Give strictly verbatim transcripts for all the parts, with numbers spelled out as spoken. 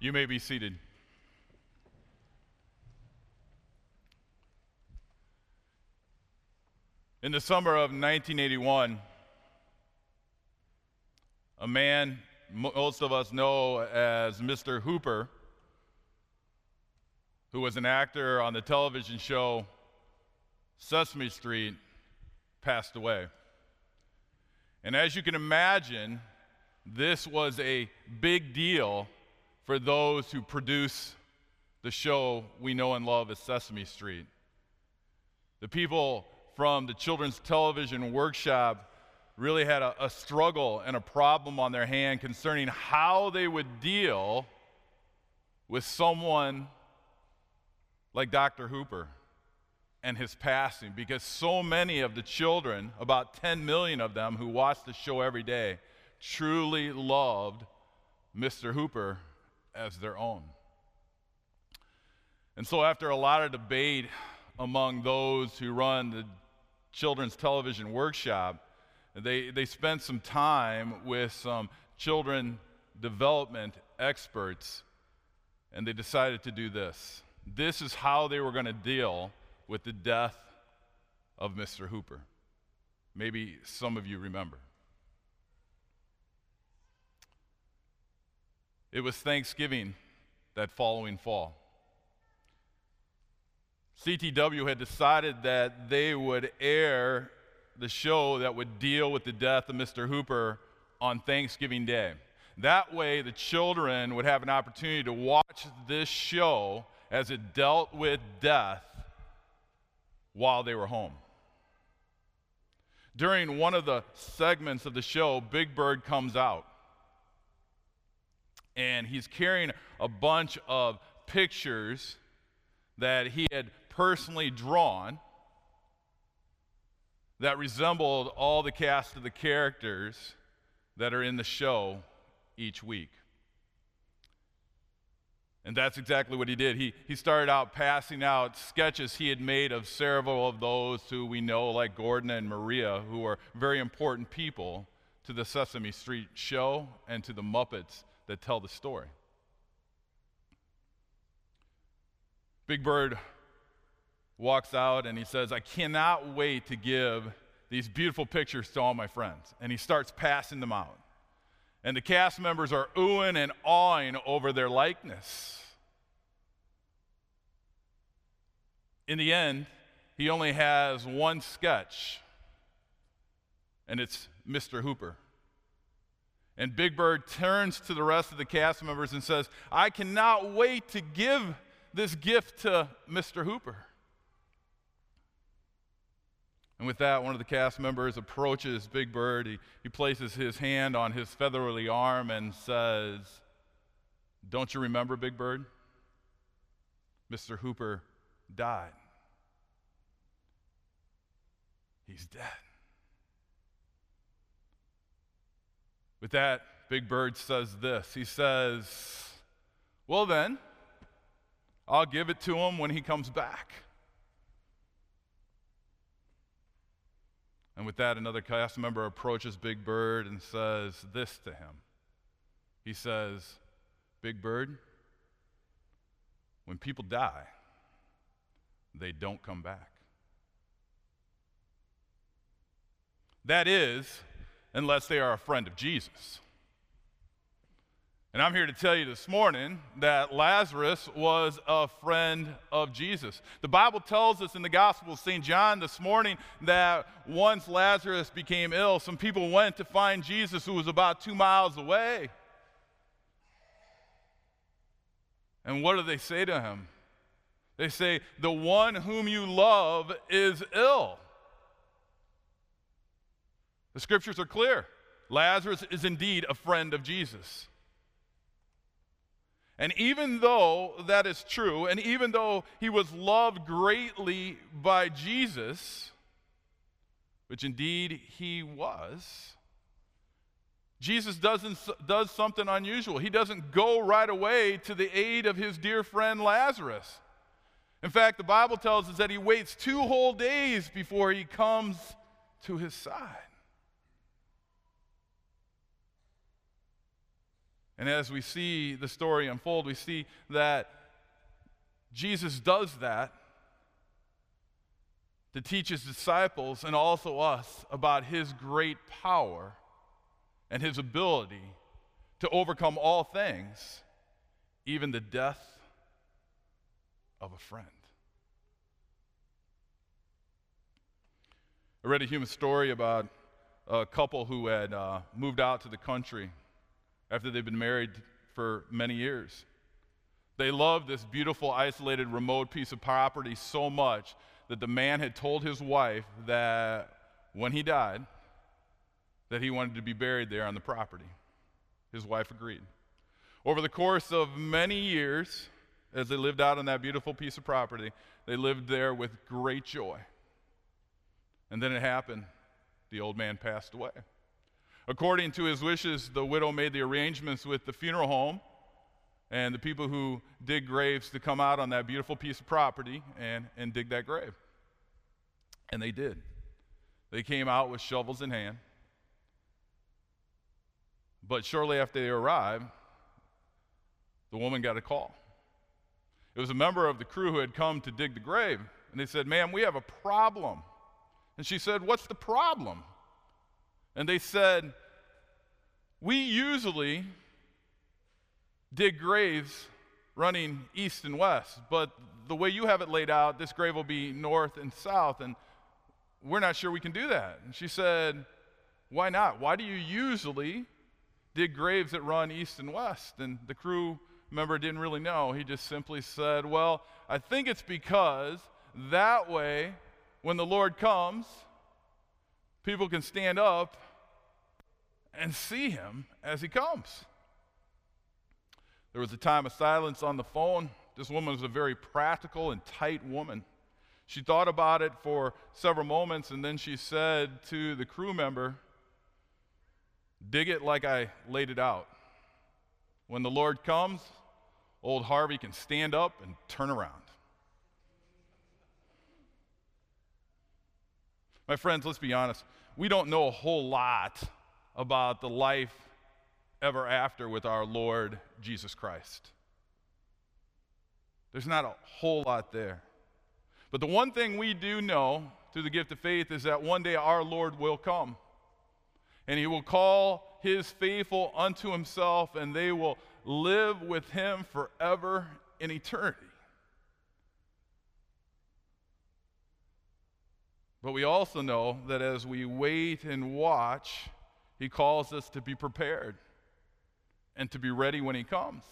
You may be seated. In the summer of nineteen eighty-one, a man most of us know as Mister Hooper, who was an actor on the television show Sesame Street, passed away. And as you can imagine, this was a big deal for those who produce the show we know and love as Sesame Street. The people from the Children's Television Workshop really had a, a struggle and a problem on their hand concerning how they would deal with someone like Doctor Hooper and his passing, because so many of the children, about ten million of them who watched the show every day, truly loved Mister Hooper as their own. And so after a lot of debate among those who run the Children's Television Workshop, they, they spent some time with some children development experts, and they decided to do this. This is how they were going to deal with the death of Mister Hooper. Maybe some of you remember. It was Thanksgiving that following fall. C T W had decided that they would air the show that would deal with the death of Mister Hooper on Thanksgiving Day. That way, the children would have an opportunity to watch this show as it dealt with death while they were home. During one of the segments of the show, Big Bird comes out, and he's carrying a bunch of pictures that he had personally drawn that resembled all the cast of the characters that are in the show each week. And that's exactly what he did. He, he started out passing out sketches he had made of several of those who we know, like Gordon and Maria, who are very important people to the Sesame Street show and to the Muppets that tell the story. Big Bird walks out and he says, "I cannot wait to give these beautiful pictures to all my friends." And he starts passing them out. And the cast members are oohing and awing over their likeness. In the end, he only has one sketch, and it's Mister Hooper. And Big Bird turns to the rest of the cast members and says, "I cannot wait to give this gift to Mister Hooper." And with that, one of the cast members approaches Big Bird. He, he places his hand on his feathery arm and says, "Don't you remember, Big Bird? Mister Hooper died. He's dead." With that, Big Bird says this. He says, "Well then, I'll give it to him when he comes back." And with that, another cast member approaches Big Bird and says this to him. He says, "Big Bird, when people die, they don't come back. That is, unless they are a friend of Jesus." And I'm here to tell you this morning that Lazarus was a friend of Jesus. The Bible tells us in the Gospel of Saint John this morning that once Lazarus became ill, some people went to find Jesus, who was about two miles away. And what do they say to him? They say, "The one whom you love is ill." The scriptures are clear. Lazarus is indeed a friend of Jesus. And even though that is true, and even though he was loved greatly by Jesus, which indeed he was, Jesus doesn't, does something unusual. He doesn't go right away to the aid of his dear friend Lazarus. In fact, the Bible tells us that he waits two whole days before he comes to his side. And as we see the story unfold, we see that Jesus does that to teach his disciples and also us about his great power and his ability to overcome all things, even the death of a friend. I read a human story about a couple who had uh, moved out to the country after they'd been married for many years. They loved this beautiful, isolated, remote piece of property so much that the man had told his wife that when he died, that he wanted to be buried there on the property. His wife agreed. Over the course of many years, as they lived out on that beautiful piece of property, they lived there with great joy. And then it happened. The old man passed away. According to his wishes, the widow made the arrangements with the funeral home and the people who dig graves to come out on that beautiful piece of property and, and dig that grave. And they did. They came out with shovels in hand. But shortly after they arrived, the woman got a call. It was a member of the crew who had come to dig the grave, and they said, "Ma'am, we have a problem." And she said, "What's the problem?" And they said, "We usually dig graves running east and west, but the way you have it laid out, this grave will be north and south, and we're not sure we can do that." And she said, "Why not? Why do you usually dig graves that run east and west?" And the crew member didn't really know. He just simply said, "Well, I think it's because that way, when the Lord comes, people can stand up and see him as he comes." There was a time of silence on the phone. This woman was a very practical and tight woman. She thought about it for several moments, and then she said to the crew member, "Dig it like I laid it out. When the Lord comes, old Harvey can stand up and turn around." My friends, let's be honest. We don't know a whole lot about the life ever after with our Lord Jesus Christ. There's not a whole lot there. But the one thing we do know through the gift of faith is that one day our Lord will come. And he will call his faithful unto himself, and they will live with him forever in eternity. But we also know that as we wait and watch, he calls us to be prepared and to be ready when he comes.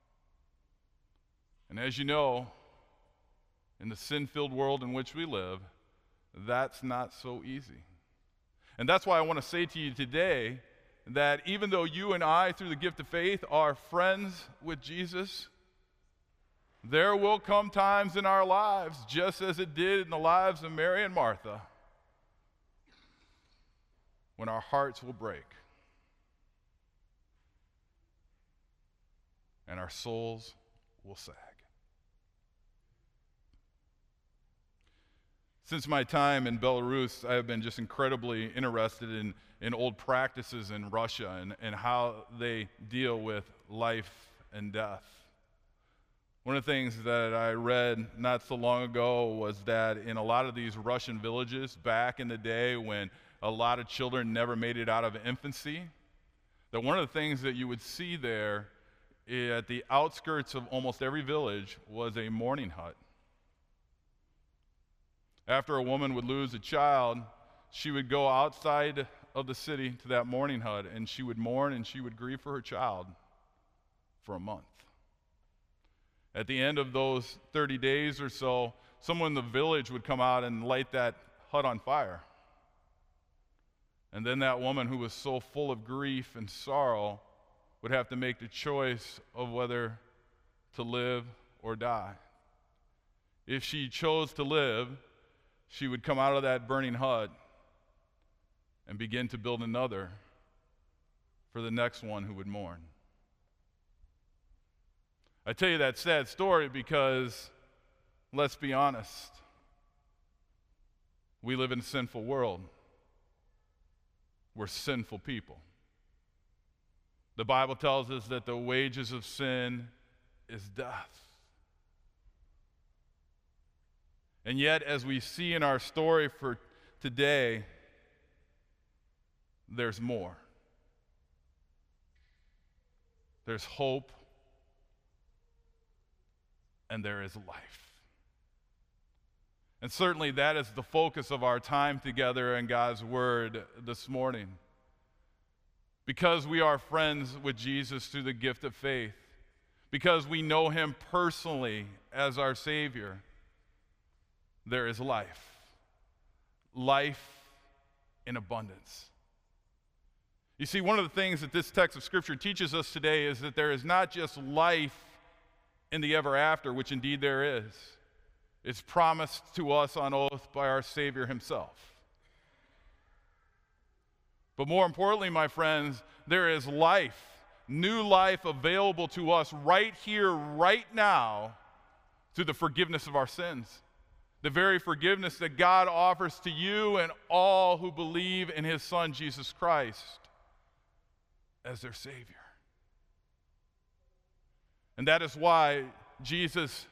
And as you know, in the sin-filled world in which we live, that's not so easy. And that's why I want to say to you today that even though you and I, through the gift of faith, are friends with Jesus, there will come times in our lives, just as it did in the lives of Mary and Martha, when our hearts will break and our souls will sag. Since my time in Belarus, I have been just incredibly interested in, in old practices in Russia and, and how they deal with life and death. One of the things that I read not so long ago was that in a lot of these Russian villages back in the day when a lot of children never made it out of infancy, that one of the things that you would see there at the outskirts of almost every village was a mourning hut. After a woman would lose a child, she would go outside of the city to that mourning hut, and she would mourn and she would grieve for her child for a month. At the end of those thirty days or so, someone in the village would come out and light that hut on fire. And then that woman, who was so full of grief and sorrow, would have to make the choice of whether to live or die. If she chose to live, she would come out of that burning hut and begin to build another for the next one who would mourn. I tell you that sad story because, let's be honest, we live in a sinful world. We're sinful people. The Bible tells us that the wages of sin is death. And yet, as we see in our story for today, there's more. There's hope, and there is life. And certainly that is the focus of our time together in God's Word this morning. Because we are friends with Jesus through the gift of faith, because we know him personally as our Savior, there is life. Life in abundance. You see, one of the things that this text of Scripture teaches us today is that there is not just life in the ever after, which indeed there is. It's promised to us on oath by our Savior himself. But more importantly, my friends, there is life, new life available to us right here, right now, through the forgiveness of our sins. The very forgiveness that God offers to you and all who believe in his Son, Jesus Christ, as their Savior. And that is why Jesus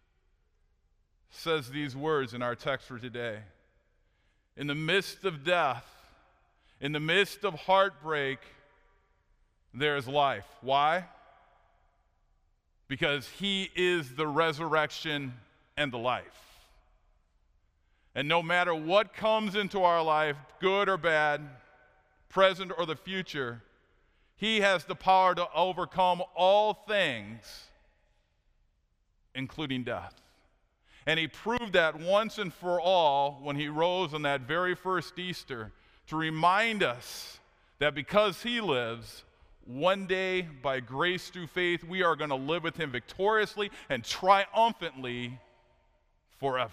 says these words in our text for today. In the midst of death, in the midst of heartbreak, there is life. Why? Because he is the resurrection and the life. And no matter what comes into our life, good or bad, present or the future, he has the power to overcome all things, including death. And he proved that once and for all when he rose on that very first Easter, to remind us that because he lives, one day, by grace through faith, we are going to live with him victoriously and triumphantly forever.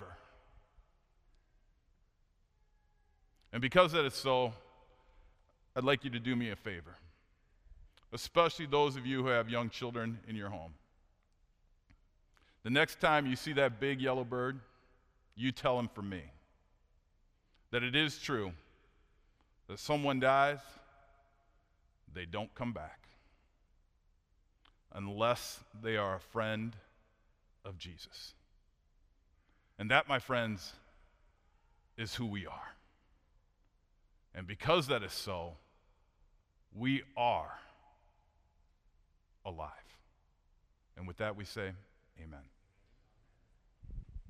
And because that is so, I'd like you to do me a favor, especially those of you who have young children in your home. The next time you see that big yellow bird, you tell him from me that it is true that someone dies, they don't come back unless they are a friend of Jesus. And that, my friends, is who we are. And because that is so, we are alive. And with that we say, amen.